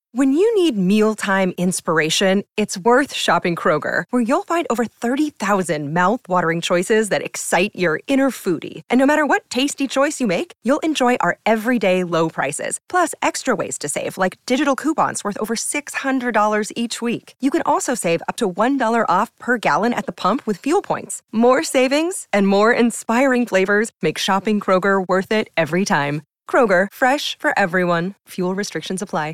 When you need mealtime inspiration, it's worth shopping Kroger, where you'll find over 30,000 mouth-watering choices that excite your inner foodie. And no matter what tasty choice you make, you'll enjoy our everyday low prices, plus extra ways to save, like digital coupons worth over $600 each week. You can also save up to $1 off per gallon at the pump with fuel points. More savings and more inspiring flavors make shopping Kroger worth it every time. Kroger, fresh for everyone. Fuel restrictions apply.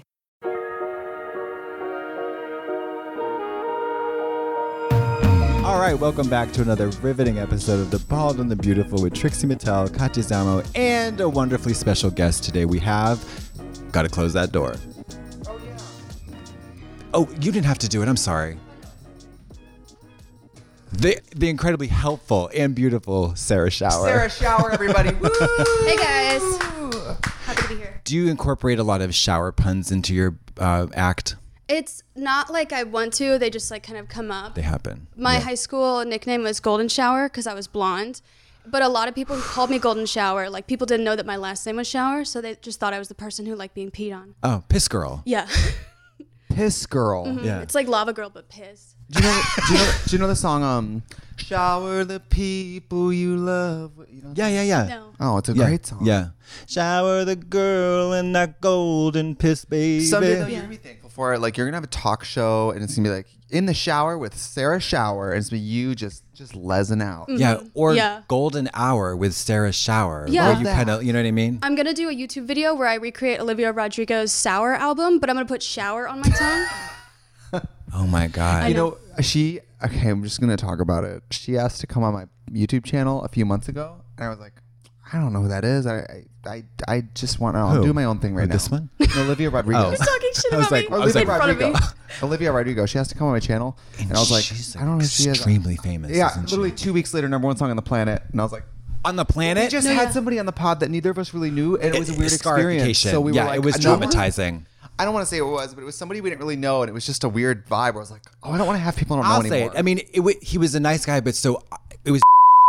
All right, welcome back to another riveting episode of The Bald and the Beautiful with Trixie Mattel, Katya Zamo, and a wonderfully special guest today. We have... Gotta close that door. Oh, yeah. Oh, you didn't have to do it. I'm sorry. The incredibly helpful and beautiful Sarah Schauer. Sarah Schauer, everybody. Woo! Hey, guys. Happy to be here. Do you incorporate a lot of shower puns into your act? It's not like I want to. They just like kind of come up. They happen. My high school nickname was Golden Shower because I was blonde. But a lot of people called me Golden Shower. Like, people didn't know that my last name was Shower, so they just thought I was the person who liked being peed on. Oh, Piss Girl. Yeah. Piss Girl. Mm-hmm. Yeah. It's like Lava Girl, but piss. Do you know the song Shower the people you love? You know? Yeah. No. Oh, it's a great song. Yeah. Shower the girl in that golden piss, baby. Someday though, you're gonna be thankful for it. Like, you're gonna have a talk show and it's gonna be like In the Shower with Sarah Schauer, and it's gonna be you just lezzing out. Yeah, or Yeah. Golden Hour with Sarah Schauer. Yeah. Where you kind of, you know what I mean? I'm going to do a YouTube video where I recreate Olivia Rodrigo's Sour album, but I'm going to put shower on my tongue. Oh my God. You know, I'm just gonna talk about it. She asked to come on my YouTube channel a few months ago, and I was like, I don't know who that is. I just want to do my own thing right now. This one? Olivia Rodrigo. He's talking shit I was about like- me. I was in like- front of me. Olivia Rodrigo. She has to come on my channel, and I was like, she's I don't know who she is. extremely famous. Yeah, isn't she? literally 2 weeks later, #1 song on the planet, and I was like, On the we planet? just had somebody on the pod that neither of us really knew, and it was a weird experience. Scarification. So we were like, it was number- traumatizing. I don't want to say it was, but it was somebody we didn't really know, and it was just a weird vibe. Where I was like, oh, I don't want to have people I don't know I'll anymore. say it. I mean, he was a nice guy, but it was.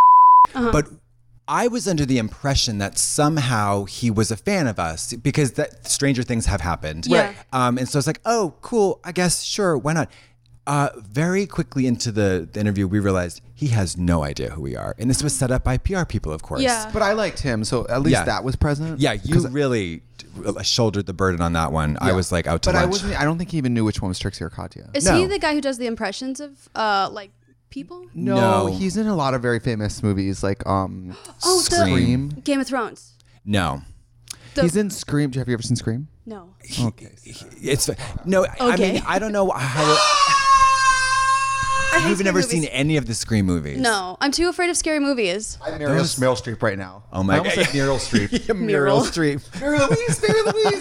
But I was under the impression that somehow he was a fan of us because that stranger things have happened. Yeah. And so it's like, oh, cool. I guess, sure. Why not? Very quickly into the interview, we realized he has no idea who we are. And this was set up by PR people, of course. Yeah. But I liked him, so at least Yeah. that was present. Yeah, you really shouldered the burden on that one. I was like out to but lunch. I don't think he even knew which one was Trixie or Katya. Is No. he the guy who does the impressions of like people? No, No. he's in a lot of very famous movies, like Scream. Game of Thrones. No. He's in Scream. Have you ever seen Scream? No. Okay. It's no. I Okay. mean, I don't know how. You've scary never movies. seen any of the Scream movies. No, I'm too afraid of scary movies. I'm Meryl Streep right now. Oh my I almost God. said Meryl Streep. Meryl Streep. Mary Louise, Mary Louise.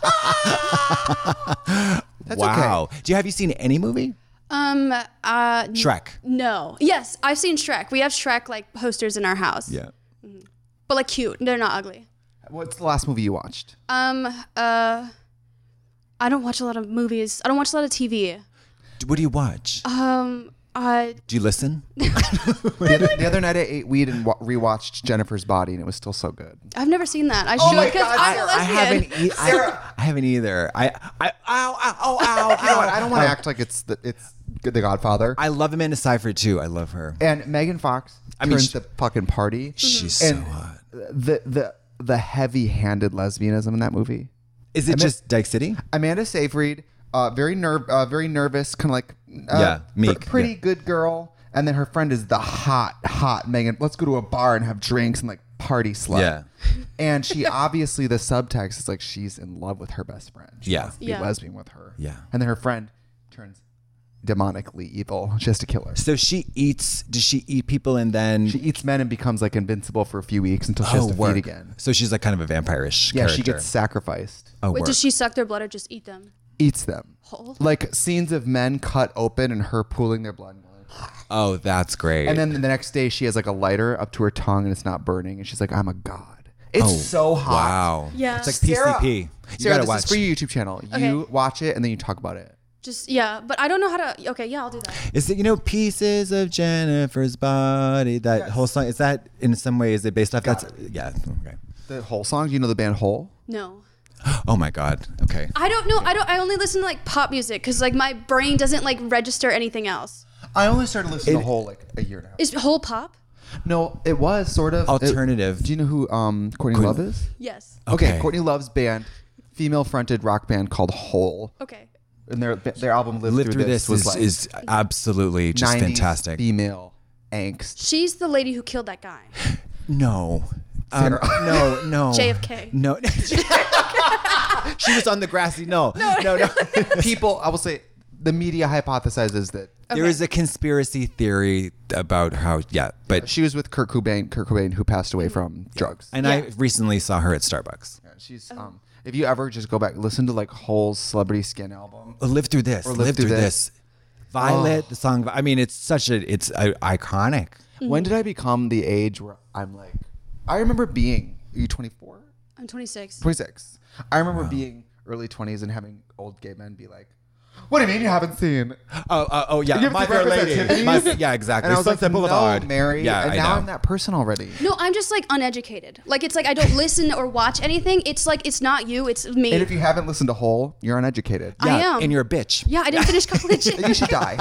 That's Wow. okay. Have you seen any movie? Shrek. Shrek. No. Yes, I've seen Shrek. We have Shrek like posters in our house. Yeah. But like cute. They're not ugly. What's the last movie you watched? I don't watch a lot of movies. I don't watch a lot of TV. What do you watch? I Do you listen? The other night I ate weed and rewatched Jennifer's Body, and it was still so good. I've never seen that. I Oh my should because God, I'm a I lesbian. haven't. I haven't either. Ow. You know what? I don't want to act like it's The Godfather. I love Amanda Seyfried too. I love her. And Megan Fox turns the fucking party. She's and so hot. the heavy-handed lesbianism in that movie. Is it just Dyke City? Amanda Seyfried, very nervous, kind of like meek, pretty yeah. good girl, and then her friend is the hot Megan. Let's go to a bar and have drinks and like party slut. Yeah. And she obviously the subtext is like she's in love with her best friend. She Yeah. wants to be Yeah. lesbian with her. Yeah. And then her friend turns demonically evil. She has to kill her. So she eats. Does she eat people and then? She eats men and becomes like invincible for a few weeks until she has to feed again. So she's like kind of a vampire-ish Yeah, character. she gets sacrificed. Oh, Wait, work. does she suck their blood or just eat them? Eats them. Whole? Like scenes of men cut open and her pooling their blood. Oh, that's great. And then the next day she has like a lighter up to her tongue and it's not burning. And she's like, I'm a god. It's Oh, so hot. Wow. Yeah. It's like Sarah- PCP. You Sarah, gotta this watch. is for your YouTube channel. You Okay. watch it and then you talk about it. Just yeah, but I don't know how to. Okay, yeah, I'll do that. Is it pieces of Jennifer's body? That whole song. Is that in some way? Is it based off? Got Yeah. Okay. The whole song. Do you know the band Hole? No. Oh my God. Okay. I don't know. I only listen to like pop music because like my brain doesn't like register anything else. I only started listening to Hole like a year now. Is whole pop? No, it was sort of Alternative. Do you know who Courtney Love is? Yes. Okay, Courtney Love's band, female-fronted rock band called Hole. Okay. And their album Live Through This was was is absolutely just 90s fantastic. female angst. She's the lady who killed that guy. No. Sarah. No. JFK. No. She was on the grassy. No. People, I will say, the media hypothesizes that There is a conspiracy theory about how, but she was with Kurt Cobain, who passed away from drugs. and I recently saw her at Starbucks. Yeah, she's if you ever just go back, listen to like Hole's Celebrity Skin album. Live through this. Or Live through this. Violet, the song. I mean, it's iconic. When did I become the age where I'm like, I remember being, are you 24? I'm 26. 26. I remember being early 20s and having old gay men be like, what do you mean you haven't seen? Oh yeah, You ever My see Fair Breakfast at Lady. Tiffany's? Yeah, exactly. And I was like, Sunset no, Boulevard. Mary. Yeah, and I now know. I'm that person already. No, I'm just like uneducated. Like it's like I don't listen or watch anything. It's like it's not you, it's me. And if you haven't listened to Hole, you're uneducated. I am. And you're a bitch. Yeah, I didn't finish college. You should die.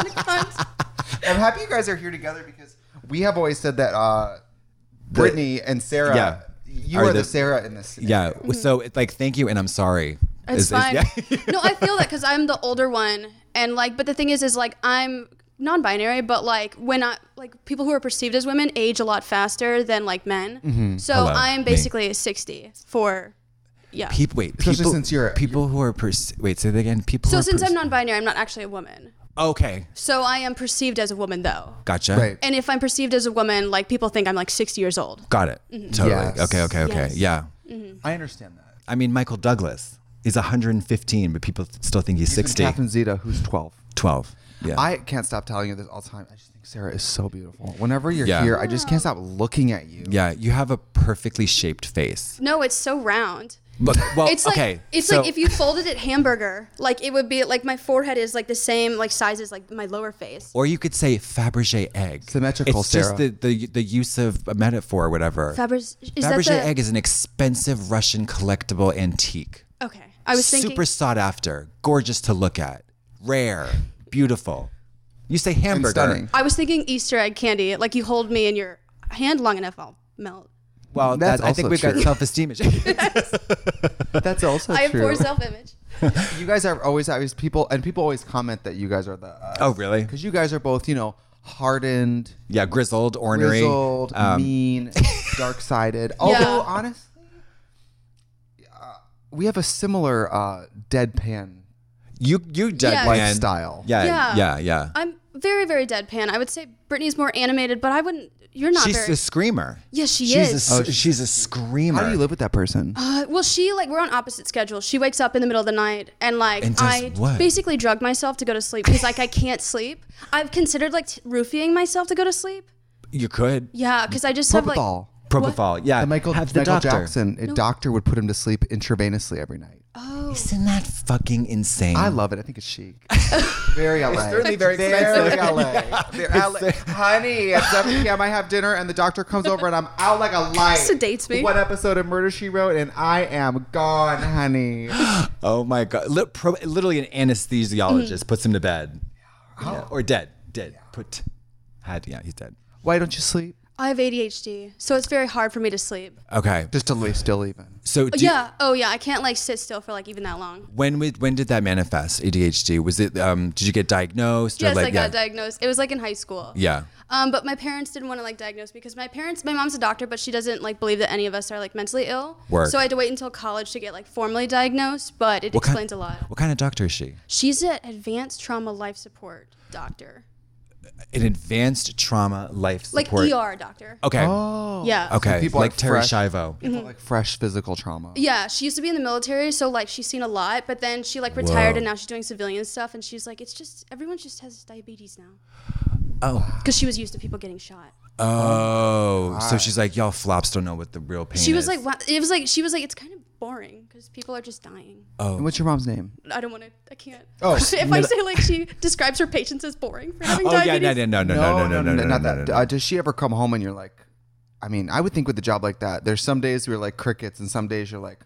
I'm happy you guys are here together because we have always said that Brittany and Sarah, Yeah. you Are are the- the Sarah in this. Yeah. So it's like, thank you, and I'm sorry. It's fine. yeah. No, I feel that because I'm the older one, and like, but the thing is like I'm non-binary, but like when I like people who are perceived as women age a lot faster than like men. So Hello, I'm me. basically 60 for, yeah. Especially since you're- people who are wait, say that again. People. So who are since I'm non-binary, I'm not actually a woman. okay, So I am perceived as a woman though. gotcha. Right. And if I'm perceived as a woman, like people think I'm like 60 years old. Got it. Totally. Yes. Okay. Yes. Yeah. I understand that. I mean, Michael Douglas. He's 115, but people still think he's 60. Catherine Zeta, who's 12. 12. Yeah. I can't stop telling you this all the time. I just think Sarah is so beautiful. Whenever you're Yeah. here, I just can't stop looking at you. yeah, you have a perfectly shaped face. No, it's so round. But, well, It's like okay. it's so- like if you folded it hamburger, like it would be like my forehead is like the same like size as like my lower face. Or you could say Fabergé egg. Symmetrical, It's just Sarah. the use of a metaphor or whatever. Fabergé is Fabergé that the egg is an expensive Russian collectible antique. Okay. I was thinking Super sought after, gorgeous to look at, rare, beautiful. You say And hamburger. stunning. I was thinking Easter egg candy. Like you hold me in your hand long enough, I'll melt. Well, That's I think also we've got true. self-esteem issues. That's also I have true. poor self-image. You guys are always people, and people always comment that you guys are the. Oh, really? Because you guys are both, hardened, Yeah, grizzled, ornery. grizzled, mean, dark-sided. Although honestly, we have a similar deadpan You deadpan. Yeah. lifestyle. Yeah. I'm very, very deadpan. I would say Brittany's more animated, but I wouldn't. You're not She's very. a screamer. Yes, she She's is. she's a screamer. How do you live with that person? Well, she like we're on opposite schedules. She wakes up in the middle of the night, and like And does I what? basically drug myself to go to sleep because like I can't sleep. I've considered like roofing myself to go to sleep. You could. Yeah, because I just have like Propofol. Propofol. Yeah. The Michael Have the doctor. Jackson, a doctor would put him to sleep intravenously every night. Isn't that fucking insane? I love it. I think it's chic. Very LA. It's certainly very very expensive. LA. Very LA. Honey, at 7 p.m. I have dinner and the doctor comes over and I'm out like a light. Sedates me. One episode of Murder, She Wrote and I am gone, honey. Oh my god! Literally, an anesthesiologist puts him to bed, yeah. Or dead. Yeah, he's dead. Why don't you sleep? I have ADHD, so it's very hard for me to sleep. Okay, Just to lay still even. so Yeah. Oh yeah. I can't like sit still for like even that long. when did that manifest? ADHD? Was it? Did you get diagnosed? Yes, or like, I got diagnosed. It was like in high school. Yeah. But my parents didn't want to like diagnose because my mom's a doctor, but she doesn't like believe that any of us are like mentally ill. Work. So I had to wait until college to get like formally diagnosed, but it explains a lot. What kind of doctor is she? She's an advanced trauma life support doctor. An advanced trauma life Like support. ER doctor. Okay. Oh. Yeah. Okay. People like are Terry fresh. Schiavo. People like fresh physical trauma. Yeah, she used to be in the military, so like she's seen a lot, but then she like retired Whoa. and now she's doing civilian stuff, and she's like, it's just everyone just has diabetes now Oh. because she was used to people getting shot. Oh. So she's like, y'all flops don't know what the real pain is. She was like, wow. It was like she was like, it's kind of boring because people are just dying. And what's your mom's name? I don't want to. I can't. Oh, if I say like she describes her patients as boring for having Oh yeah, diabetes. no, not that. Does she ever come home and you're like, I mean, I would think with a job like that, there's some days where you're like crickets and some days you're like,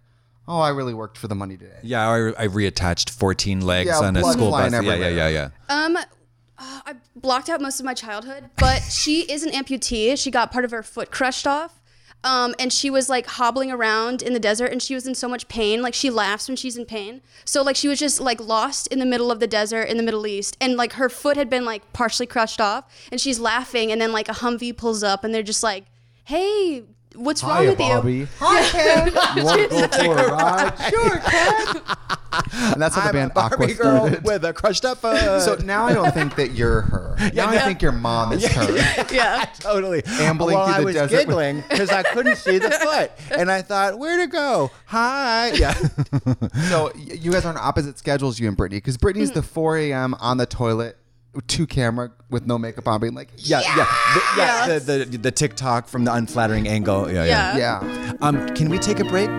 Oh, I really worked for the money today. Yeah, I reattached 14 legs Yeah, on a blood school bus. flying everywhere. Yeah. I blocked out most of my childhood, but she is an amputee. She got part of her foot crushed off. And she was like hobbling around in the desert, and she was in so much pain. Like, she laughs when she's in pain. So like she was just like lost in the middle of the desert in the Middle East, and like her foot had been like partially crushed off, and she's laughing, and then like a Humvee pulls up, and they're just like, "Hey, what's wrong with you?" Hi, Ken. You want to go for a ride? Sure, Ken. And that's how the band Aqua Barbie girl started. with a crushed up foot. So now I don't think that you're her. Now I think your mom is her. Yeah. Totally. Ambling well, through the I was desert with- giggling because I couldn't see the foot. And I thought, where'd it go? Hi. Yeah. So you guys are on opposite schedules, you and Brittany, because Brittany's the 4 a.m. on the toilet to camera with no makeup on, being like, The TikTok from the unflattering angle. Yeah. yeah. Can we take a break?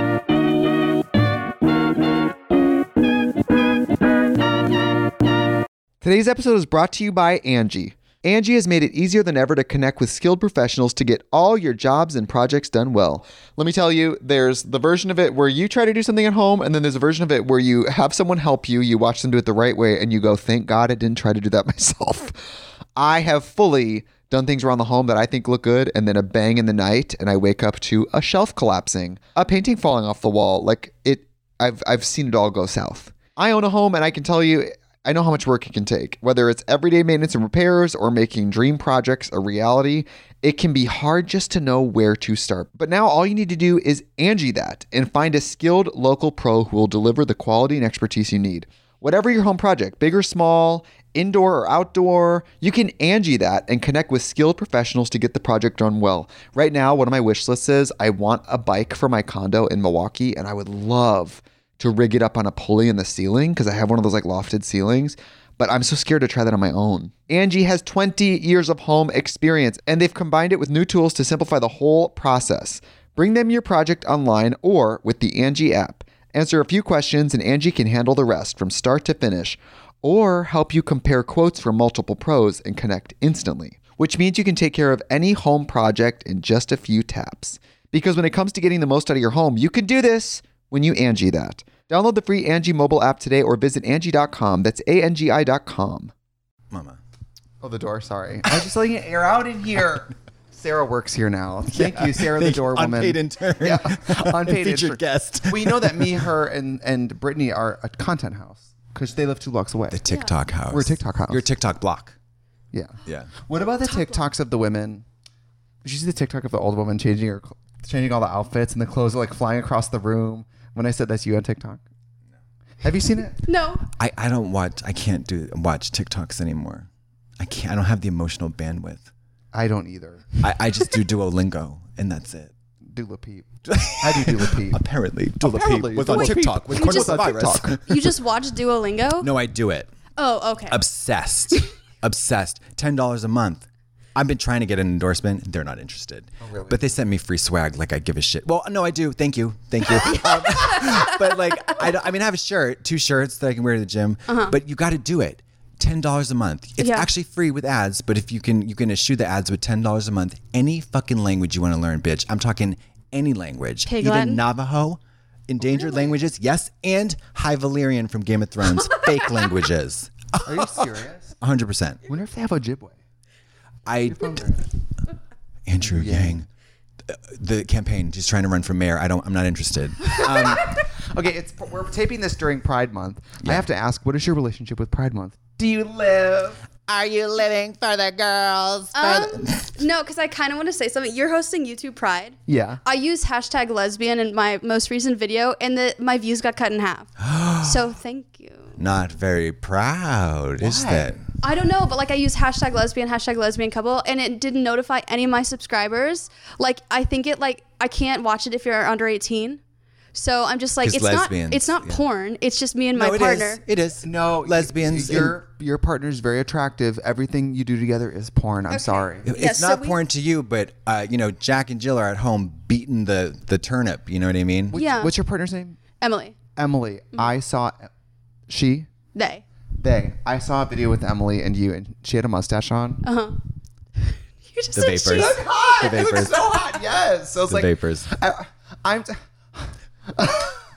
Today's episode is brought to you by Angie. Angie has made it easier than ever to connect with skilled professionals to get all your jobs and projects done well. Let me tell you, there's the version of it where you try to do something at home, and then there's a version of it where you have someone help you, you watch them do it the right way, and you go, thank God I didn't try to do that myself. I have fully done things around the home that I think look good, and then a bang in the night, and I wake up to a shelf collapsing, a painting falling off the wall. Like, I've seen it all go south. I own a home, and I can tell you, I know how much work it can take. Whether it's everyday maintenance and repairs or making dream projects a reality, it can be hard just to know where to start. But now all you need to do is Angie that and find a skilled local pro who will deliver the quality and expertise you need. Whatever your home project, big or small, indoor or outdoor, you can Angie that and connect with skilled professionals to get the project done well. Right now, one of my wish lists is I want a bike for my condo in Milwaukee, and I would love to rig it up on a pulley in the ceiling because I have one of those like lofted ceilings, but I'm so scared to try that on my own. Angie has 20 years of home experience, and they've combined it with new tools to simplify the whole process. Bring them your project online or with the Angie app. Answer a few questions and Angie can handle the rest from start to finish, or help you compare quotes from multiple pros and connect instantly, which means you can take care of any home project in just a few taps. Because when it comes to getting the most out of your home, you can do this when you Angie that. Download the free Angie mobile app today or visit Angie.com. That's ANGI.com. Mama. Oh, the door. Sorry. I was just letting it air out in here. Sarah works here now. Thank you, Sarah, the door woman. Unpaid intern. Yeah. Unpaid Featured intern. guest. We know that me, her, and Brittany are a content house because they live 2 blocks away. The TikTok house. We're a TikTok house. You're a TikTok block. Yeah. Yeah. What about the TikToks of the women? Did you see the TikTok of the old woman changing all the outfits and the clothes are like flying across the room? When I said that's you on TikTok. No. Have you seen it? No. I can't watch TikToks anymore. I don't have the emotional bandwidth. I don't either. I just do Duolingo and that's it. Dula Peep. I do Dula Peep. Apparently. Dula Apparently. Peep was on Dula Peep. TikTok with coronavirus. You just watch Duolingo? No, I do it. Oh, okay. Obsessed. Obsessed. $10 a month. I've been trying to get an endorsement. They're not interested. Oh, really? But they sent me free swag like I give a shit. Well, no, I do. Thank you. But like, I mean, I have a shirt, 2 shirts that I can wear to the gym. But you got to do it. $10 a month. It's actually free with ads. But if you can eschew the ads with $10 a month, any fucking language you want to learn, bitch. I'm talking any language. Okay, even Navajo, endangered languages, yes, and High Valyrian from Game of Thrones, fake languages. Are you serious? 100%. I wonder if they have Ojibwe. Andrew Yang, the campaign, just trying to run for mayor. I'm not interested. Okay, we're taping this during Pride Month. I have to ask, what is your relationship with Pride Month? Do you live? Are you living for the girls? No, because I kind of want to say something. You're hosting YouTube Pride. Yeah. I use #lesbian in my most recent video, and my views got cut in half. So thank you. Not very proud, is that? I don't know, but like I use #lesbian couple, and it didn't notify any of my subscribers. Like I think I can't watch it if you're under 18. So I'm just like, it's not porn. It's just me and my partner. It is. No, lesbians. Your partner's very attractive. Everything you do together is porn. I'm sorry. It's not porn to you, but Jack and Jill are at home beating the turnip. You know what I mean? What's your partner's name? Emily. Emily. I saw They. I saw a video with Emily and you, and she had a mustache on. You just The said vapors. she- Look hot. The It looks vapors. so hot. Yes. So it's The like vapors.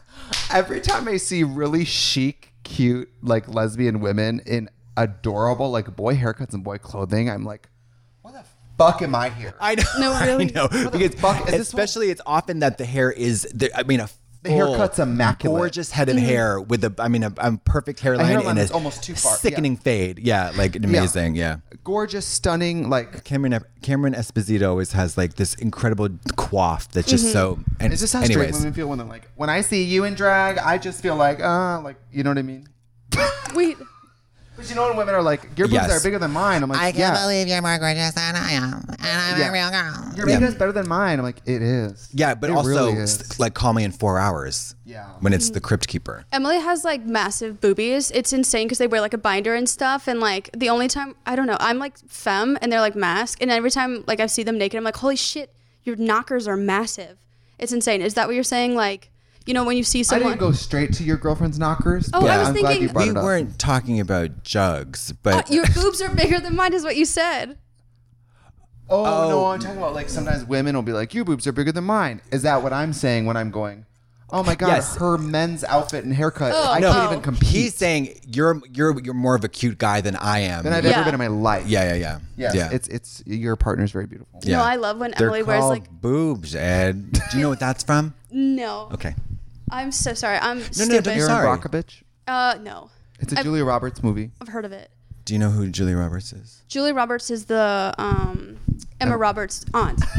Every time I see really chic, cute, like lesbian women in adorable, like boy haircuts and boy clothing, I'm like, what the fuck am I here? I know. No, really? I know. Because fuck is this especially it's often that the hair is, The haircut's immaculate. gorgeous head of hair with a perfect hairline hairline and that's a almost too far. sickening fade. Yeah, like amazing. Yeah. Gorgeous, stunning, like. Cameron Esposito always has like this incredible coif that's just so. And Is this how straight anyways, women feel when they're like, when I see you in drag, I just feel like you know what I mean? Wait. But you know when women are like, your boobs Yes. are bigger than mine. I'm like, I can't believe you're more gorgeous than I am, and I'm a real girl. Your makeup is better than mine. I'm like, it is. yeah, but It also really is. like call me in 4 hours. Yeah. When it's the Crypt Keeper. Emily has like massive boobies. It's insane because they wear like a binder and stuff. And like the only time, I don't know, I'm like femme and they're like mask. And every time like I see them naked, I'm like, holy shit, your knockers are massive. It's insane. Is that what you're saying? Like, you know, when you see I someone. didn't go straight to your girlfriend's knockers. Oh, but I was I'm glad thinking- you brought We it up. weren't talking about jugs, but Your boobs are bigger than mine, is what you said. Oh, no, I'm talking about like sometimes women will be like, your boobs are bigger than mine. Is that what I'm saying when I'm going, oh my God, Yes. her men's outfit and haircut. Oh, I no. can't even compete he's saying you're more of a cute guy than I am. than I've Yeah. ever been in my life. Yeah. Yes, Yeah. it's your partner's very beautiful. Yeah. No, I love when They're Emily wears called like. boobs, Ed. Do you know what that's from? No. Okay. I'm so sorry. I'm no, stupid. don't- Erin Sorry. Brockovich. No. It's a I've- Julia Roberts movie. I've heard of it. Do you know who Julia Roberts is? Julie Roberts is the Emma Roberts' aunt. No,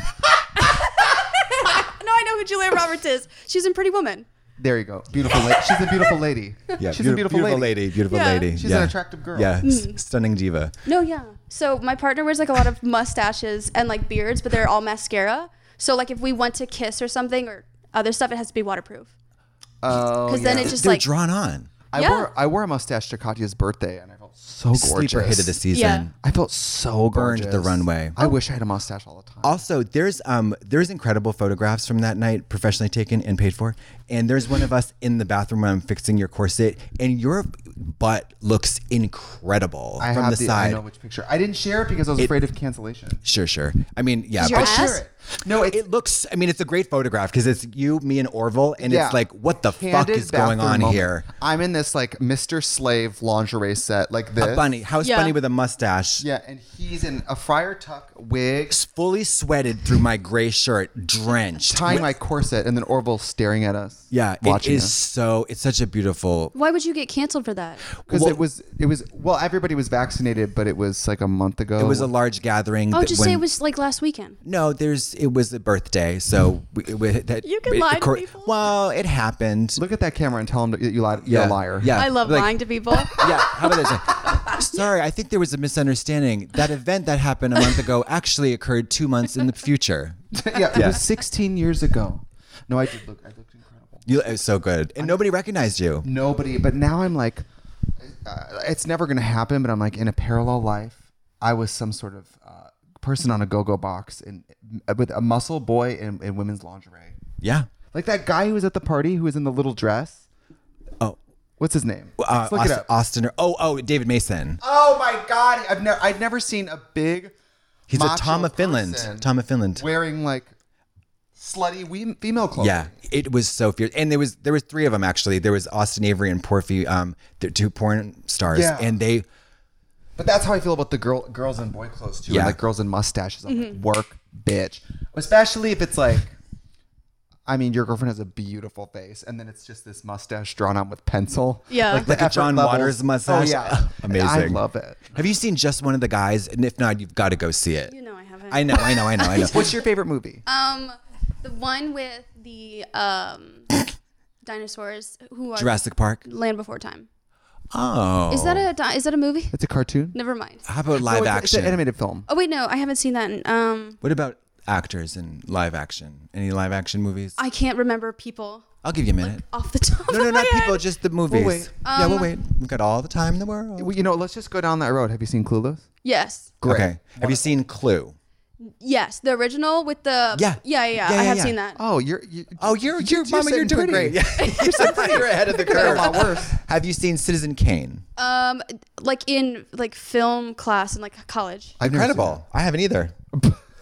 I know who Julia Roberts is. She's in Pretty Woman. There you go. Beautiful lady. She's a beautiful lady. Yeah, She's a beautiful lady. Beautiful Yeah. lady. She's yeah. an attractive girl. Yeah, stunning diva. No, yeah. So my partner wears like a lot of mustaches and like beards, but they're all mascara. So like if we want to kiss or something or other stuff, it has to be waterproof. Oh, Because then it just They're like drawn on. I wore a mustache to Katya's birthday, and I felt so gorgeous. Sleeper hit of the season. Yeah. I felt so Burned gorgeous. the runway. I wish I had a mustache all the time. Also, there's incredible photographs from that night, professionally taken and paid for. And there's one of us in the bathroom when I'm fixing your corset, and your butt looks incredible I from have the side. I know which picture. I didn't share it because I was afraid of cancellation. Sure. I mean, yeah, Is your but ass? Share it. No, it looks. I mean, it's a great photograph because it's you, me, and Orville, and Yeah. it's like, what the fuck Candid is going bathroom on moment. here? I'm in this like Mr. Slave lingerie set like this. A bunny, house Yeah. bunny with a mustache. Yeah, and he's in a Friar Tuck wig, Fully sweated through my gray shirt, drenched. tying my corset, and then Orville staring at us. Yeah, it watching is us. so. It's such a beautiful. why would you get canceled for that? Because Well- it was well, everybody was vaccinated, but it was like a month ago. It was a large gathering. Oh, that just say it was like last weekend. No, it was a birthday, so You can lie to people. Well, it happened. Look at that camera and tell him that you lied. You're a liar. Yeah, I love like, lying to people. Yeah, how about this? Sorry, I think there was a misunderstanding. That event that happened a month ago actually occurred 2 months in the future. Yeah, it was 16 years ago. No, I looked incredible. It was so good, and nobody recognized you. Nobody, but now I'm like, it's never gonna happen. But I'm like, in a parallel life, I was some sort of person on a go-go box with a muscle boy in women's lingerie, Yeah. like that guy who was at the party who was in the little dress. Oh, What's his name? Let's look it up. Austin. David Mason. Oh my God, I've never seen a big. He's a macho Tom of Finland. person Tom of Finland. wearing like slutty female clothes. Yeah, it was so fierce, and there was 3 of them actually. There was Austin Avery and Porphy, the 2 porn stars, Yeah. and they. But that's how I feel about the girls in boy clothes too. Yeah. And like girls in mustaches. I'm like, work, bitch. Especially if it's like, I mean, your girlfriend has a beautiful face, and then it's just this mustache drawn on with pencil. Yeah. like, Like the a John effort Waters levels. mustache. Oh yeah, Amazing. I love it. Have you seen just one of the guys? And if not, you've got to go see it. You know I haven't. I know. What's your favorite movie? The one with the dinosaurs who are Jurassic Park. Land Before Time. Oh, Is that a movie? It's a cartoon. Never mind. How about live No, it's action? an animated film. Oh wait, no, I haven't seen that. What about actors in live action? Any live action movies? I can't remember people I'll give you a minute. off the top No, of my not head. people, just the movies. wait. Yeah, we'll wait. We've got all the time in the world. Well, you know, let's just go down that road. Have you seen Clueless? Yes. Great. Okay. Have you seen Clue? Yes, the original with the Yeah. I have yeah. seen that. Oh, you're Mama, you're sitting doing pretty. great. You're sitting pretty. You're ahead of the Could have curve. been a lot worse. Have you seen Citizen Kane? Like in like film class in like college. I've never seen Incredible. I haven't either.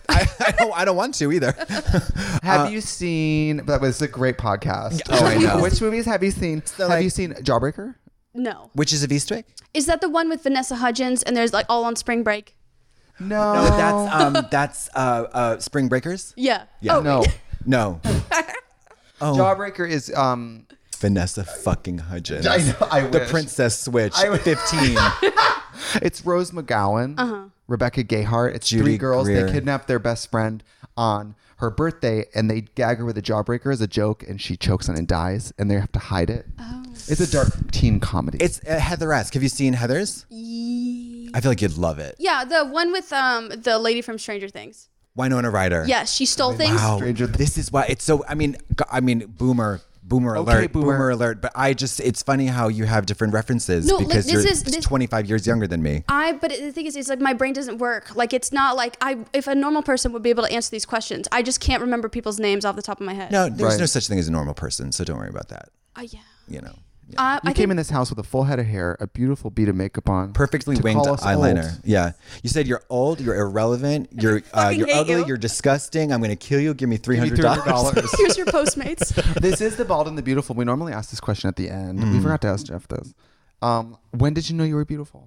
I don't want to either. Have you seen? That was a great podcast. Oh, I know. Which movies have you seen? Have you seen Jawbreaker? No. Which is of Eastwick? Is that the one with Vanessa Hudgens and there's like all on spring break? No. No, that's Spring Breakers. Yeah. Yeah. Oh, No. No. Jawbreaker is Vanessa fucking Hudgens. I know, I The wish. Princess Switch. I wish. 15. It's Rose McGowan, Rebecca Gayheart. It's Judy three girls. Greer. They kidnap their best friend on her birthday, and they gag her with a jawbreaker as a joke, and she chokes on it and dies, and they have to hide it. Oh. It's a dark teen comedy. It's Heather-esque. Have you seen Heathers? I feel like you'd love it. Yeah, the one with the lady from Stranger Things. Winona Ryder. Yeah, she stole things. Wow. Stranger Things. This is why it's so. I mean, boomer Okay, alert, boomer alert. But it's funny how you have different references No, because this you're is 25 years younger than me. But the thing is, it's like my brain doesn't work. Like it's not like if a normal person would be able to answer these questions, I just can't remember people's names off the top of my head. No, there's Right. no such thing as a normal person, so don't worry about that. Yeah. You know, You came in this house with a full head of hair, a beautiful beat of makeup on, perfectly to winged call us eyeliner. old. Yeah, you said you're old, you're irrelevant, you're fucking hate ugly, you. you're disgusting. I'm gonna kill you. Give me $300. Here's your Postmates. This is the Bald and the Beautiful. We normally ask this question at the end. We forgot to ask Jeff this. When did you know you were beautiful?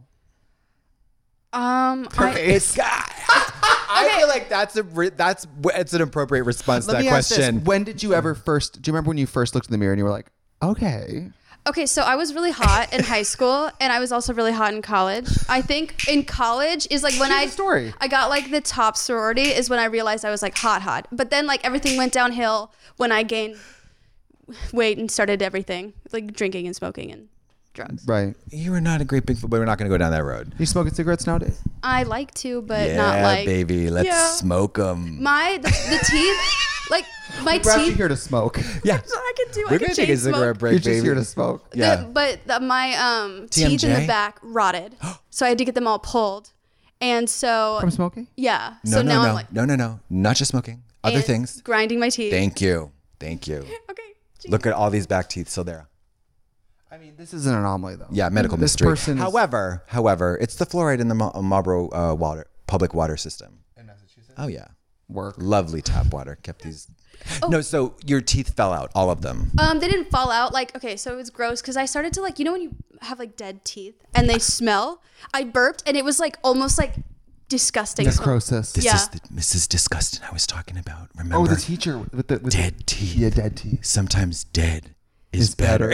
It's. I feel like it's an appropriate response to Let that me ask this. question. When did you ever first? Do you remember when you first looked in the mirror and you were like, okay? Okay, so I was really hot in high school, and I was also really hot in college. I think in college is like when Share the story. I got like the top sorority is when I realized I was like hot. But then like everything went downhill when I gained weight and started everything like drinking and smoking and drugs. Right. You are not a great big, but we're not going to go down that road. You smoking cigarettes nowadays? I like to, but Yeah, not like baby, let's Yeah. smoke them. The teeth, like my Brought you teeth. here to smoke. Yeah, I can do. we're I going can to take a chain smoke. cigarette break, You're just baby. here to smoke. Yeah. My teeth in the TMJ? back rotted, so I had to get them all pulled, and so From smoking? yeah. No, so no, now no, I'm like no, not just smoking. Other and things. grinding my teeth. Thank you. Okay. Look at all these back teeth still there. I mean, this is an anomaly, though. Yeah, medical This mystery. person is- However, it's the fluoride in the Marlboro public water system. In Massachusetts? Oh, yeah. Work. Lovely tap water. Kept these. No, so your teeth fell out, all of them. They didn't fall out. Like, okay, so it was gross because I started to like, you know, when you have like dead teeth and they smell. I burped and it was like almost like disgusting. smell. Necrosis. This Yeah. is the Mrs. Disgusting I was talking about. Remember? Oh, the teacher with the Dead teeth. Yeah, dead teeth. Sometimes dead is better.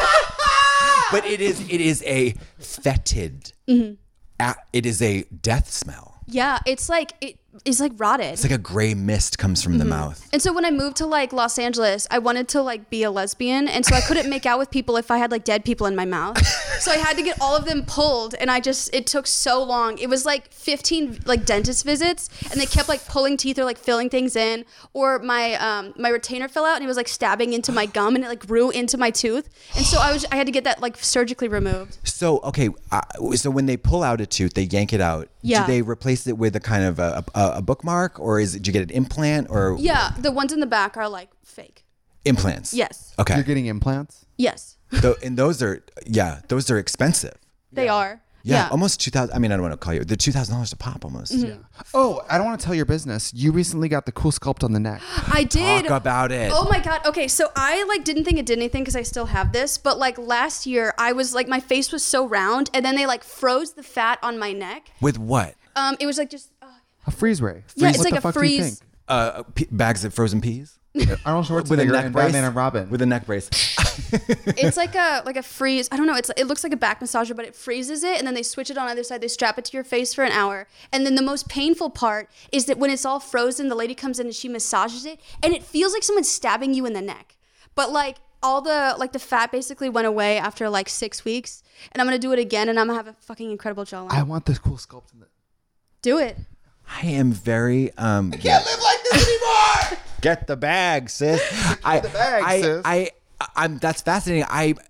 But it is a fetid. It is a death smell. Yeah, it's like rotted. It's like a gray mist comes from the mouth. And so when I moved to like Los Angeles, I wanted to like be a lesbian, and so I couldn't make out with people if I had like dead people in my mouth. So I had to get all of them pulled, and it took so long. It was like 15 like dentist visits, and they kept like pulling teeth or like filling things in. Or my retainer fell out, and it was like stabbing into my gum, and it like grew into my tooth. And so I had to get that like surgically removed. So okay, so when they pull out a tooth, they yank it out. Yeah. Do they replace it with a kind of a bookmark, or do you get an implant or Yeah, the ones in the back are like fake. implants? Yes. Okay. You're getting implants? Yes. And those are expensive. They are. Yeah, almost 2,000. I mean, I don't want to call you the $2,000 a pop almost. Yeah. Oh, I don't want to tell your business. You recently got the cool sculpt on the neck. I did. Talk about it. Oh my god. Okay, so I like didn't think it did anything because I still have this, but like last year I was like my face was so round, and then they like froze the fat on my neck. With what? It was like just A freeze ray. Yeah, it's What like the a fuck do you freeze. think? Bags of frozen peas Arnold Schwarzenegger with a neck and brace. Batman and Robin. With a neck brace. it's like a freeze. I don't know. It looks like a back massager, but it freezes it, and then they switch it on either side. They strap it to your face for an hour, and then the most painful part is that when it's all frozen, the lady comes in and she massages it, and it feels like someone's stabbing you in the neck. But like all the fat basically went away after like 6 weeks, and I'm gonna do it again, and I'm gonna have a fucking incredible jawline. I want this cool sculpt in the... Do it. I am very I can't live like this anymore! Get the bag, sis. the bag, sis. I'm that's fascinating.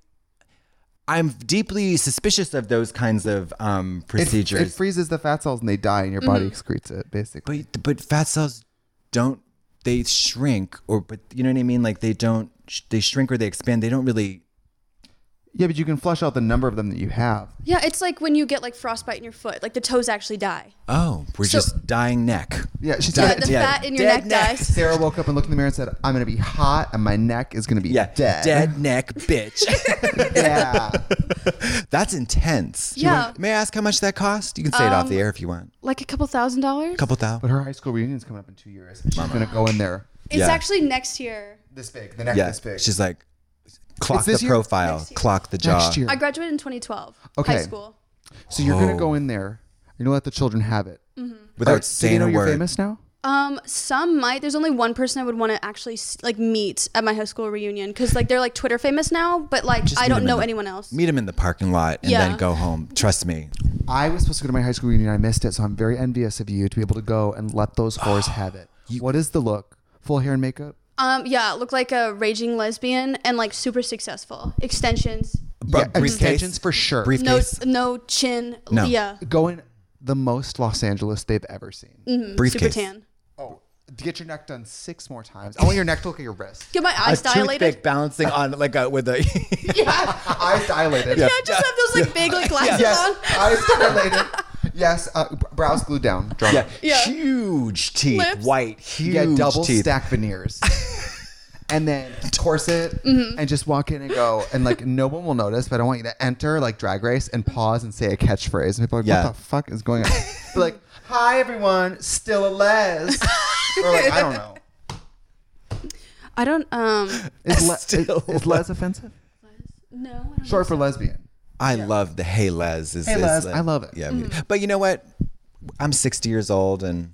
I'm deeply suspicious of those kinds of procedures. It freezes the fat cells and they die and your body excretes it, basically. But fat cells they shrink, but you know what I mean? Like they shrink or they expand. They don't really. Yeah, but you can flush out the number of them that you have. Yeah, it's like when you get like frostbite in your foot, like the toes actually die. Oh, we're just dying neck. Yeah, she's Yeah, the fat in your neck dies. Sarah woke up and looked in the mirror and said, I'm going to be hot and my neck is going to be dead. Dead neck, bitch. Yeah. That's intense. Yeah. May I ask how much that cost? You can say it off the air if you want. Like a couple $1,000s. Couple thousand. But her high school reunion is coming up in 2 years. And she's going to go in there It's Yeah. actually next year. this big. The neck Yeah. this big. She's like, clock It's the this year? profile, Next year. clock the jaw. Next year. I graduated in 2012. Okay. High school. So you're going to go in there. You're going to let the children have it. Without Do they saying know a you're word. famous now? Some might. There's only one person I would want to actually like meet at my high school reunion because like they're like Twitter famous now, but like Just I meet don't 'em in know the- anyone else. Meet him in the parking lot and Yeah. then go home. Trust me. I was supposed to go to my high school reunion. I missed it. So I'm very envious of you to be able to go and let those whores have it. What is the look? Full hair and makeup? Yeah, look like a raging lesbian and like super successful. Extensions. Yeah, Briefcase? extensions for sure. No, Briefcase. no chin. No. Yeah. Going the most Los Angeles they've ever seen. Super Briefcase. tan. Oh, to get your neck done 6 more times. I want your neck to look like your wrist. Get my eyes A dilated. toothpick balancing on like a with a. Eyes dilated. Yeah, just have those like big like glasses Yes, on. eyes dilated. Yes, brows glued down. Drama. Yeah. Huge teeth, Lips. white, You huge get double teeth. stack veneers. And then corset and just walk in and go. And like no one will notice, but I want you to enter like Drag Race and pause and say a catchphrase. And people are like, Yeah. what the fuck is going on? Be like, hi everyone, still a les. Or like, I don't know. I don't Is les offensive? no. I don't Short for lesbian. I love the hey Les. Hey, Les, I love it. Yeah, but you know what? I'm 60 years old and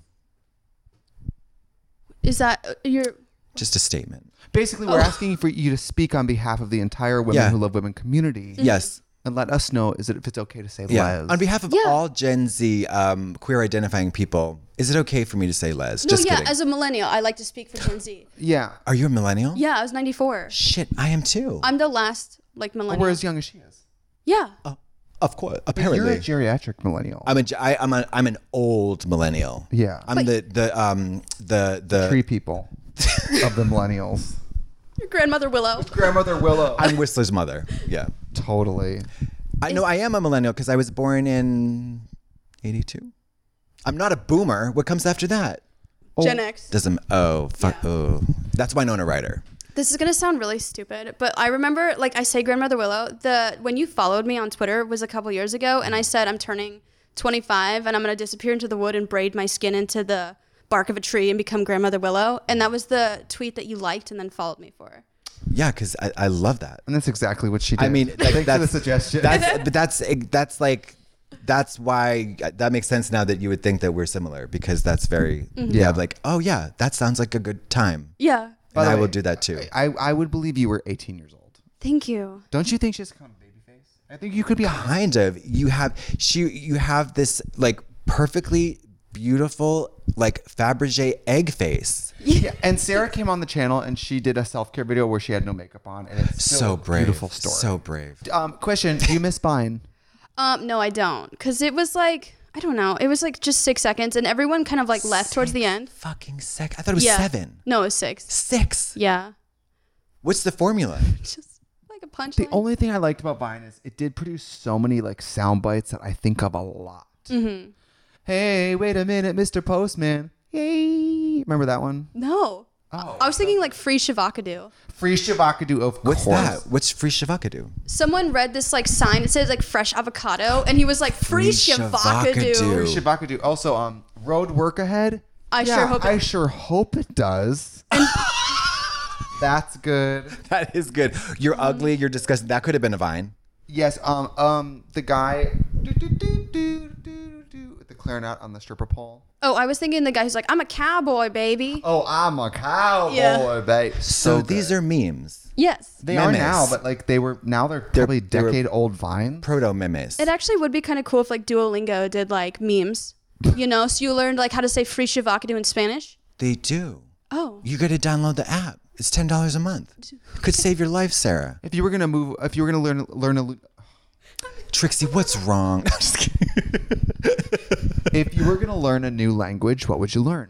Is that you're just a statement. Basically, we're asking for you to speak on behalf of the entire Women Yeah. Who Love Women community. Yes. And let us know if it's okay to say Yeah. les. On behalf of Yeah. all Gen Z queer identifying people, is it okay for me to say Les? No, Just yeah, kidding. as a millennial, I like to speak for Gen Z. Yeah. Are you a millennial? Yeah, I was 94. Shit, I am too. I'm the last like millennial. We're as young as she is. Yeah. Of course, You're apparently. a geriatric millennial. I'm an old millennial. Yeah. I'm the Three people of the millennials. Your grandmother Willow. Grandmother Willow. I'm Whistler's mother. Yeah. Totally. I know I am a millennial because I was born in 82. I'm not a boomer. What comes after that? Gen X. Doesn't oh. That's Winona Ryder. This is gonna sound really stupid, but I remember, like I say, Grandmother Willow. When you followed me on Twitter was a couple years ago, and I said I'm turning 25 and I'm gonna disappear into the wood and braid my skin into the bark of a tree and become Grandmother Willow. And that was the tweet that you liked and then followed me for. Yeah, because I love that. And that's exactly what she did. I mean, like, thanks for the that's- suggestion. That's why that makes sense now that you would think that we're similar because that's very like, oh yeah, that sounds like a good time. Yeah. By And the I way, will do that too. I would believe you were 18 years old. Thank you. Don't you think she has kind of baby face? I think you could be. Kind of. You have this like perfectly beautiful like Fabergé egg face. Yeah. And Sarah came on the channel and she did a self-care video where she had no makeup on, and it's still So a brave. beautiful story. So brave. Question: do you miss Vine? No, I don't, because it was like I don't know. It was like just 6 seconds, and everyone kind of like left towards the end. Fucking sick. I thought it was Yeah. 7. No, it was 6. 6. Yeah. What's the formula? Just like a punchline. The only thing I liked about Vine is it did produce so many like sound bites that I think of a lot. Mm-hmm. Hey, wait a minute, Mr. Postman. Yay! Remember that one? No. Oh. I was thinking like free Shavakadu. Free Shavakadu, of What's course. that? What's free shavakadu? Someone read this like sign. It says like fresh avocado, and he was like free Free Shavakadu. Shavakadu. Free Shavakadu. Also, road work ahead. I sure hope it- I sure hope it does. That's good. That is good. You're ugly. You're disgusting. That could have been a Vine. Yes. The guy with the clarinet on the stripper pole. Oh, I was thinking the guy who's like, I'm a cowboy, baby. Oh, I'm a cowboy, Yeah. babe. So these are memes. Yes. They are memes. now, but like they're probably they were- decade-old Vines. Proto memes. It actually would be kind of cool if like Duolingo did like memes, you know, so you learned like how to say free Shavakadu in Spanish. They do. Oh. You got to download the app. It's $10 a month. Could save your life, Sarah. If you were gonna learn a Trixie, what's wrong? I'm just kidding. if you were gonna learn a new language, what would you learn?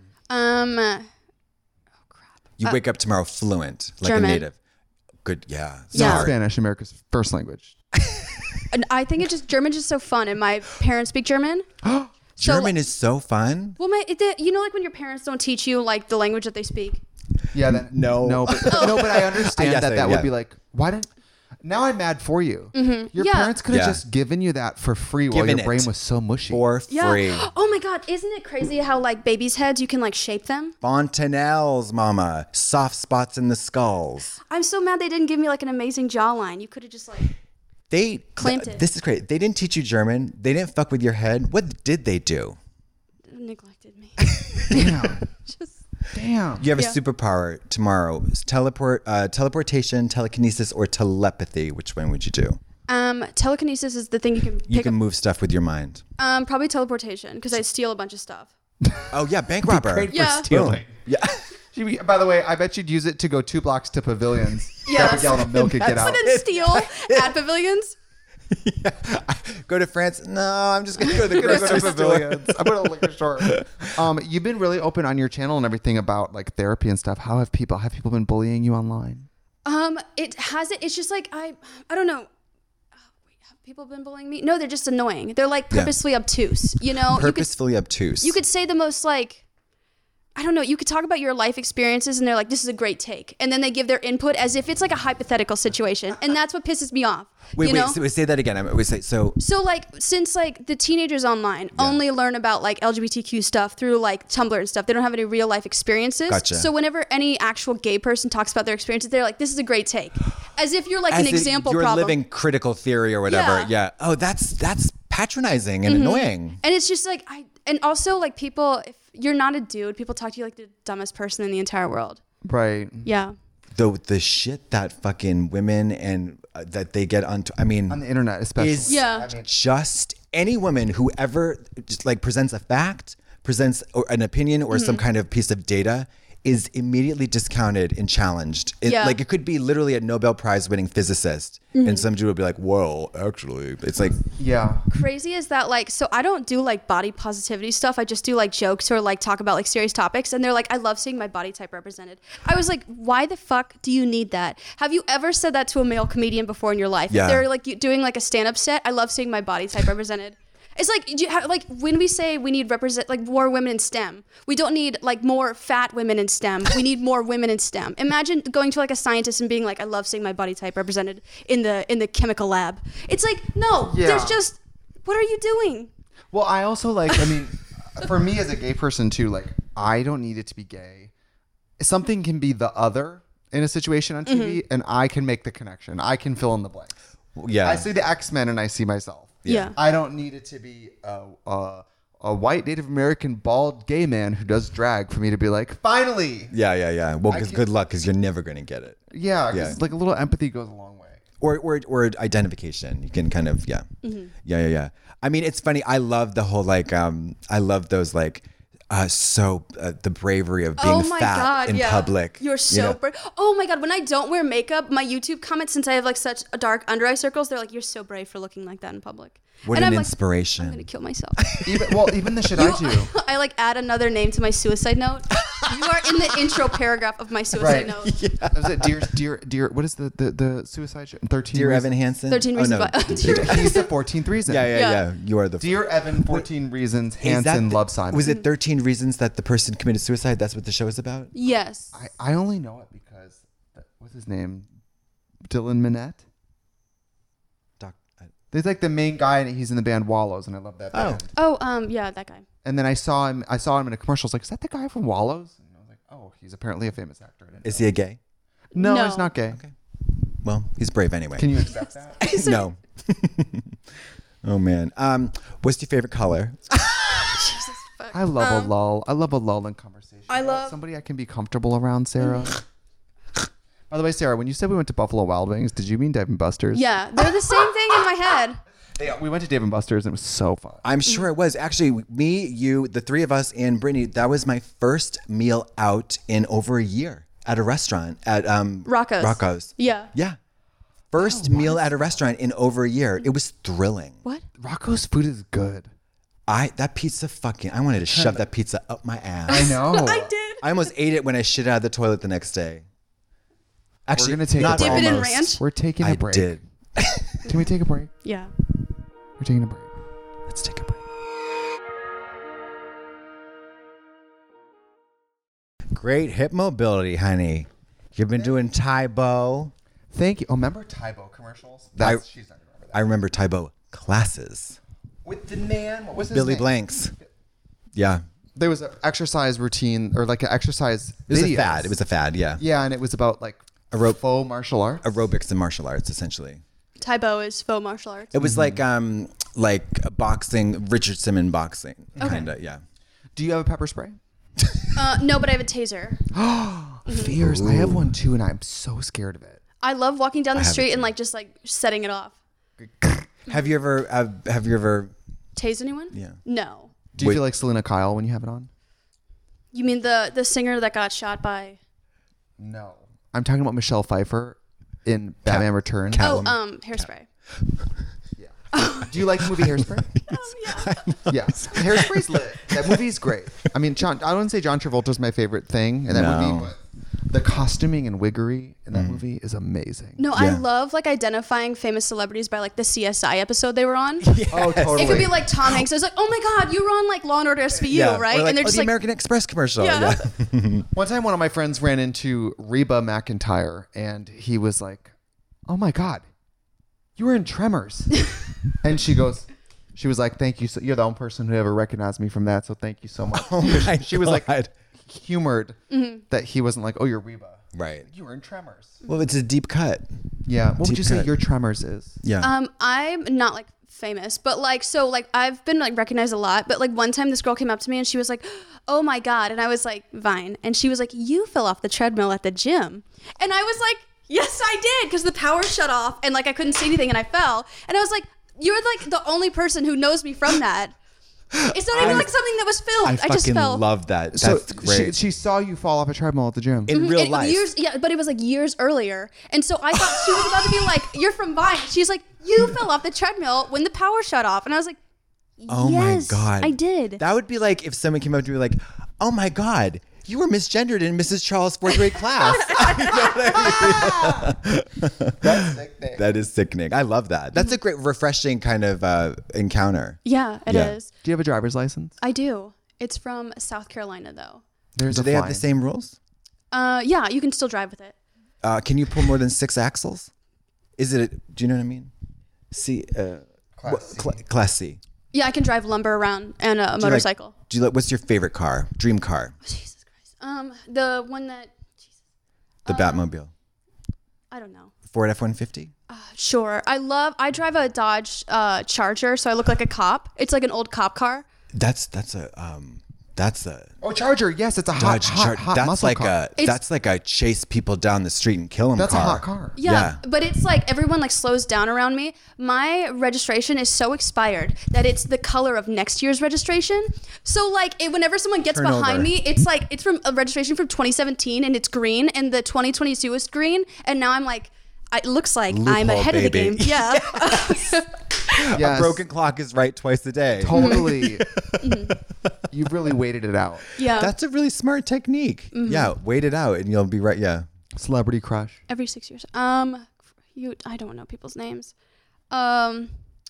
You wake up tomorrow fluent, like German. a native. Good, yeah. Yeah. Smart. Spanish, America's first language. And I think German's just so fun, and my parents speak German. German is so fun. Well, you know, like when your parents don't teach you like the language that they speak. Yeah, but I understand Yes, that yeah. would be like, why didn't? Now I'm mad for you. Your Yeah. parents could have Yeah. just given you that for free while Given your brain it. was so mushy. For free. Oh my God, isn't it crazy how like babies' heads you can like shape them? Fontanelles, mama. Soft spots in the skulls. I'm so mad they didn't give me like an amazing jawline. You could have just like clamped it. This is great. They didn't teach you German. They didn't fuck with your head. What did they do? neglected me. Damn. Just Damn. You have a Yeah. superpower tomorrow. Teleportation, telekinesis, or telepathy. Which one would you do? telekinesis is the thing you can pick You can up. move stuff with your mind. Probably teleportation because I steal a bunch of stuff. Oh yeah, bank robber. Great Yeah. for stealing. Yeah. By the way, I bet you'd use it to go 2 blocks to pavilions. Yes. Grab a gallon of milk and get out. And then steal at pavilions. Go to France. No, I'm just gonna go to the I'm gonna go grocery to store. pavilions. I'm going to liquor store. You've been really open on your channel and everything about like therapy and stuff. How have people been bullying you online? It hasn't. It's just like I don't know. Wait, have people been bullying me? No, they're just annoying. They're like purposefully obtuse. You know, Purposefully obtuse. You could say the most like, I don't know. You could talk about your life experiences, and they're like, "This is a great take," and then they give their input as if it's like a hypothetical situation, and that's what pisses me off. Wait, you know? say that again. So So like since like the teenagers online only learn about like LGBTQ stuff through like Tumblr and stuff, they don't have any real life experiences. Gotcha. So whenever any actual gay person talks about their experiences, they're like, "This is a great take," as if you're like as an if example you're problem. living critical theory or whatever. Yeah. Yeah. Oh, that's patronizing and annoying. And it's just like and also like people, if you're not a dude, people talk to you like the dumbest person in the entire world. Right. Yeah. The shit that fucking women and that they get onto. I mean, On the internet, especially. is Yeah. just any woman who ever just like presents a fact, presents an opinion or some kind of piece of data is immediately discounted and challenged. Yeah. Like it could be literally a Nobel Prize winning physicist and some dude would be like, well, actually, it's like, Yeah. Crazy is that like, so I don't do like body positivity stuff. I just do like jokes or like talk about like serious topics. And they're like, I love seeing my body type represented. I was like, why the fuck do you need that? Have you ever said that to a male comedian before in your life? Yeah. If they're like doing like a stand-up set, I love seeing my body type represented. It's like when we say we need more women in STEM, we don't need like more fat women in STEM. We need more women in STEM. Imagine going to like a scientist and being like, I love seeing my body type represented in the chemical lab. It's like, no, Yeah. there's just, what are you doing? Well, I also for me as a gay person too, like I don't need it to be gay. Something can be the other in a situation on TV and I can make the connection. I can fill in the blanks. yeah. I see the X-Men and I see myself. Yeah. I don't need it to be a white Native American bald gay man who does drag for me to be like, finally. Yeah. Well, because good luck, because you're never going to get it. Yeah, 'cause, like a little empathy goes a long way. Or identification. You can kind of, yeah. I mean, it's funny. I love the whole, like, I love those, like, the bravery of being fat in public. You're so brave. Oh my God, when I don't wear makeup, my YouTube comments, since I have like such a dark under eye circles, they're like, you're so brave for looking like that in public. What and an I'm inspiration. Like, I'm gonna kill myself. Even the shit I do. I like add another name to my suicide note. You are in the intro paragraph of my suicide note. Was it dear? What is the suicide show? 13. Dear reasons? Evan Hansen? 13 reasons why. Dear He's the 14th reason. Yeah. You are the. Dear Evan, 14 reasons. Is that Hansen the- loves Simon. Was it 13 reasons that the person committed suicide? That's what the show is about? Yes. I only know it because what's his name? Dylan Minnette. There's like the main guy and he's in the band Wallows and I love that band. Yeah, that guy. And then I saw him in a commercial. I was like, is that the guy from Wallows? And I was like, oh, he's apparently a famous actor. I didn't Is know. he a gay? No, No. he's not gay. Okay. Well, he's brave anyway. Can you accept that? No. Oh, man. What's your favorite color? Jesus fuck. I love a lull. I love a lull in conversation. I love- somebody I can be comfortable around, Sarah. By the way, Sarah, when you said we went to Buffalo Wild Wings, did you mean Dave & Buster's? Yeah, they're the same thing in my head. We went to Dave & Buster's and it was so fun. I'm sure it was. Actually, me, you, the three of us, and Brittany, that was my first meal out in over a year at a restaurant at Rocco's. Yeah. Yeah. First meal at a restaurant in over a year. It was thrilling. What? Rocco's food is good. That pizza I wanted to shove that pizza up my ass. I know. I did. I almost ate it when I shit out of the toilet the next day. Actually, We're gonna take not a break. Dip it in almost. ranch? We're taking a I break. did. Can we take a break? Yeah. We're taking a break. Let's take a break. Great hip mobility, honey. You've been doing Taibo. Thank you. Oh, remember Taibo commercials? She's not gonna remember that. I remember Taibo classes. With the man, what was his Billy name? Blanks. Yeah. There was an exercise routine or like an exercise. It was videos. a fad. It was a fad, yeah. Yeah, and it was about like faux martial arts. Aerobics and martial arts, essentially. Taibo is faux martial arts. It was like boxing, Richard Simmons boxing, kind of, yeah. Do you have a pepper spray? No, but I have a taser. Fears. I have one too, and I'm so scared of it. I love walking down the have it street too. and like just like setting it off. Have you ever? Tase anyone? Yeah. No. Do you feel like Selena Kyle when you have it on? You mean the singer that got shot by? No. I'm talking about Michelle Pfeiffer in Batman Returns. Hairspray. Do you like the movie Hairspray? Yeah. Hairspray's lit. That movie's great. I mean, I don't say John Travolta's my favorite thing in that movie, but the costuming and wiggery in that movie is amazing. No, I love like identifying famous celebrities by like the CSI episode they were on. Oh, totally. It could be like Tom Hanks. I was like, oh my God, you were on like Law and Order SVU, right? Or like, and they're just the like, American Express commercial. Yeah. Yeah. One time, one of my friends ran into Reba McEntire, and he was like, "Oh my God, you were in Tremors," and she was like, "Thank you. So you're the only person who ever recognized me from that. So thank you so much." She was like humored that he wasn't like, "Oh, you're Reba." Right. You were in Tremors. Well, it's a deep cut. Yeah. What would you say cut. your Tremors is? Yeah. I'm not like famous, but like, so like I've been like recognized a lot, but like one time this girl came up to me and she was like, oh my God. And I was like, Vine. And she was like, you fell off the treadmill at the gym. And I was like, yes, I did. Because the power shut off and like I couldn't see anything and I fell. And I was like, you're like the only person who knows me from that. It's not even like something that was filmed. I just fucking fell. love that. So That's great. she saw you fall off a treadmill at the gym. In real And life. but it was like years earlier. And so I thought she was about to be like, you're from Vine. She's like, you fell off the treadmill when the power shut off. And I was like, Oh yes, my God. I did. That would be like if someone came up to me like, oh my God, you were misgendered in Mrs. Charles' fourth grade class. That's sickening. That is sickening. I love that. That's a great, refreshing kind of encounter. Yeah, it is. Do you have a driver's license? I do. It's from South Carolina, though. There's Do a they have fine. the same rules? Yeah, you can still drive with it. Can you pull more than 6 axles? Is it, do you know what I mean? Class C. Yeah, I can drive lumber around and a motorcycle. What's your favorite car? Dream car? Jesus Christ. The one that, The Batmobile. I don't know. Ford F-150? Sure. I drive a Dodge Charger, so I look like a cop. It's like an old cop car. That's a Oh, Charger. Yes, it's a hot, Dodge hot, Charger. hot That's muscle like car. that's like a chase people down the street and kill them That's car. a hot car. Yeah, but it's like everyone like slows down around me. My registration is so expired that it's the color of next year's registration. So like whenever someone gets Turn behind over. me, it's like it's from a registration from 2017 and it's green, and the 2022 is green, and now I'm like, it looks like I'm Loophole, ahead of the baby. game. Yeah. Yes. A broken clock is right twice a day. Totally. You've really waited it out. Yeah. That's a really smart technique. Yeah, wait it out and you'll be right. Yeah. Celebrity crush. Every 6 years. I don't know people's names. I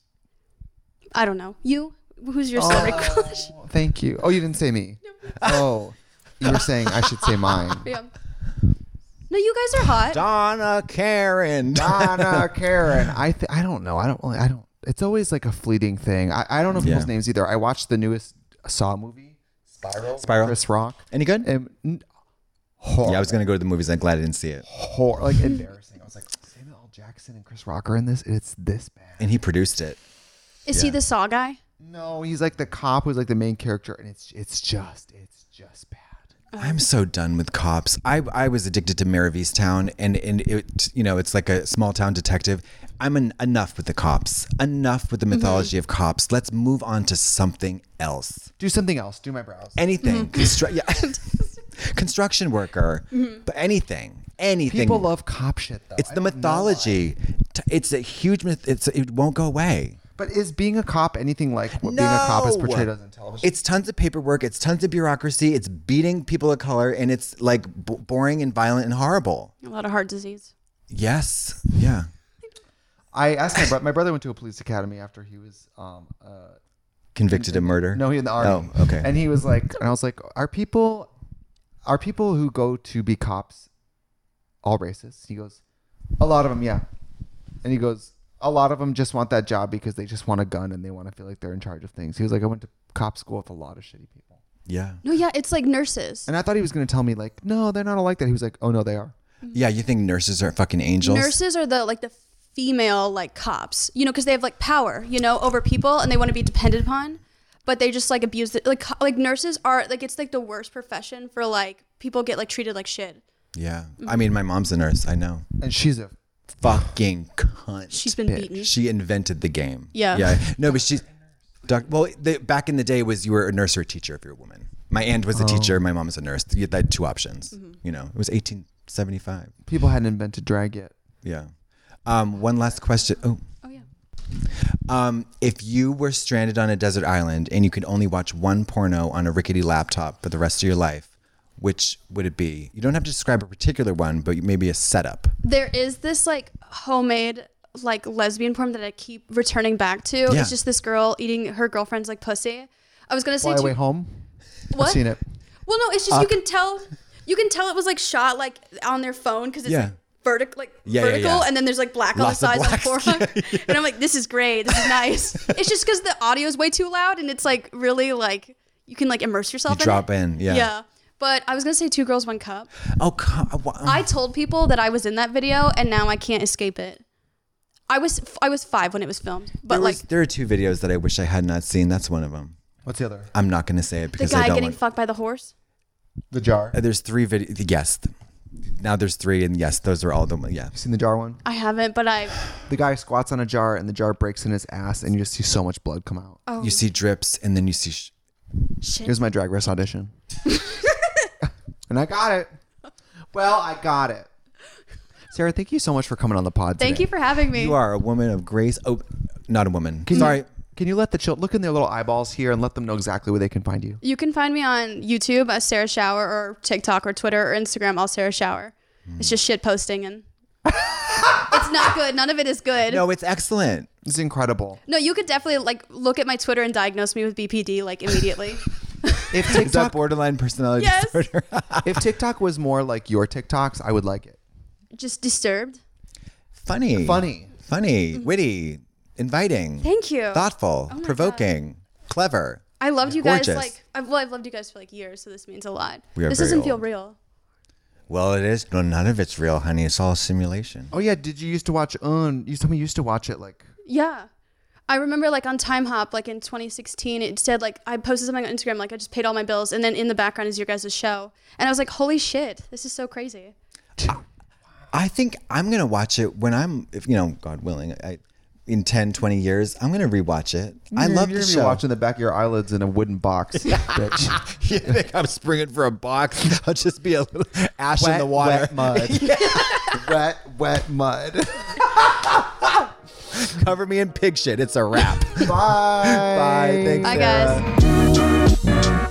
don't know. You? Who's your celebrity crush? Thank you. Oh, you didn't say me. Oh, you were saying I should say mine. Yeah. No, you guys are hot. Donna Karen. Donna Karen. I don't know. I don't. It's always like a fleeting thing. I don't know people's names either. I watched the newest Saw movie, Spiral. Chris Rock. Any good? Horrible. Yeah, I was gonna go to the movies. I'm glad I didn't see it. Like embarrassing. I was like, Samuel L. Jackson and Chris Rock are in this. It's this bad. And he produced it. Is he the Saw guy? No, he's like the cop who's like the main character, and it's just bad. I'm so done with cops. I was addicted to Mare of Easttown, and it, it's like a small town detective. I'm enough with the cops. Enough with the mythology of cops. Let's move on to something else. Do something else. Do my brows. Anything. Construction worker. But anything. People love cop shit though. It's the mythology. It's a huge myth. It won't go away. But is being a cop anything like what being a cop is portrayed as in television? It's tons of paperwork. It's tons of bureaucracy. It's beating people of color, and it's like boring and violent and horrible. A lot of heart disease. Yes. Yeah. I asked my brother went to a police academy after he was Convicted of murder? No, he in the army. Oh, okay. And he was like, and I was like, are people who go to be cops all racist? He goes, a lot of them, yeah. And he goes, a lot of them just want that job because they just want a gun and they want to feel like they're in charge of things. He was like, I went to cop school with a lot of shitty people. Yeah. No, yeah, it's like nurses. And I thought he was going to tell me like, no, they're not all like that. He was like, oh no, they are. Yeah, you think nurses are fucking angels? Nurses are the female like cops, you know, because they have like power, you know, over people and they want to be depended upon, but they just like abuse it. Like nurses are like, it's like the worst profession for like people get like treated like shit. Yeah. I mean, my mom's a nurse. I know. And she's a Fucking cunt. She's been beaten. She invented the game. Yeah. Yeah. No, but she's... back in the day was you were a nurse or a teacher if you're a woman. My aunt was a teacher. My mom was a nurse. You had two options. You know, it was 1875. people hadn't invented drag yet. Yeah. One last question. Oh yeah. If you were stranded on a desert island and you could only watch one porno on a rickety laptop for the rest of your life, which would it be? You don't have to describe a particular one, but maybe a setup. There is this like homemade like lesbian porn that I keep returning back to. Yeah. It's just this girl eating her girlfriend's like pussy. I was gonna say Fly Away Home. What? I've seen it. Well, no, it's just you can tell it was like shot like on their phone because it's like vertical, and then there's like black Lots on of the sides blacks. of the forearm. And I'm like, this is great. This is nice. It's just because the audio is way too loud and it's like really like you can like immerse yourself You in drop it. in, yeah. Yeah. But I was gonna say 2 Girls, 1 Cup. Oh, I told people that I was in that video and now I can't escape it. I was 5 when it was filmed, but there are 2 videos that I wish I had not seen. That's one of them. What's the other? I'm not going to say it the because I guy don't getting want... fucked by the horse. The jar. There's 3 videos. Yes. Now there's 3, and yes, those are all the yeah. You seen the jar one? I haven't, but The guy squats on a jar and the jar breaks in his ass and you just see so much blood come out. Oh. You see drips, and then you see... Shit. Here's my Drag Race audition. And I got it. Well, I got it. Sarah, thank you so much for coming on the pod today. Thank you for having me. You are a woman of grace. Oh, not a woman. Sorry. Can you let the children look in their little eyeballs here and let them know exactly where they can find you? You can find me on YouTube as Sarah Shower or TikTok or Twitter or Instagram, all Sarah Shower. It's just shit posting and it's not good. None of it is good. No, it's excellent. It's incredible. No, you could definitely like look at my Twitter and diagnose me with BPD like immediately. If Is that TikTok, borderline personality Yes. disorder? if TikTok was more like your TikToks, I would like it. Just disturbed. Funny. Witty. Inviting. Thank you. Thoughtful. Oh my provoking. Clever. I loved you guys Gorgeous. I've loved you guys for like years, so this means a lot. We are This very doesn't feel old. real. Well, it is. No, none of it's real, honey. It's all a simulation. Oh yeah, did you used to watch you told me you used to watch it like Yeah. I remember like on Time Hop, like in 2016, it said like I posted something on Instagram, like I just paid all my bills, and then in the background is your guys' show. And I was like, holy shit, this is so crazy. I think I'm going to watch it when if God willing, in 10, 20 years, I'm going to rewatch it. I love you're the gonna show. be watching the back of your eyelids in a wooden box, bitch. You think I'm springing for a box? I'll just be a little ash in the water. Wet mud. wet mud. Cover me in pig shit. It's a wrap. Bye. Bye. Thanks, Bye, Sarah. guys.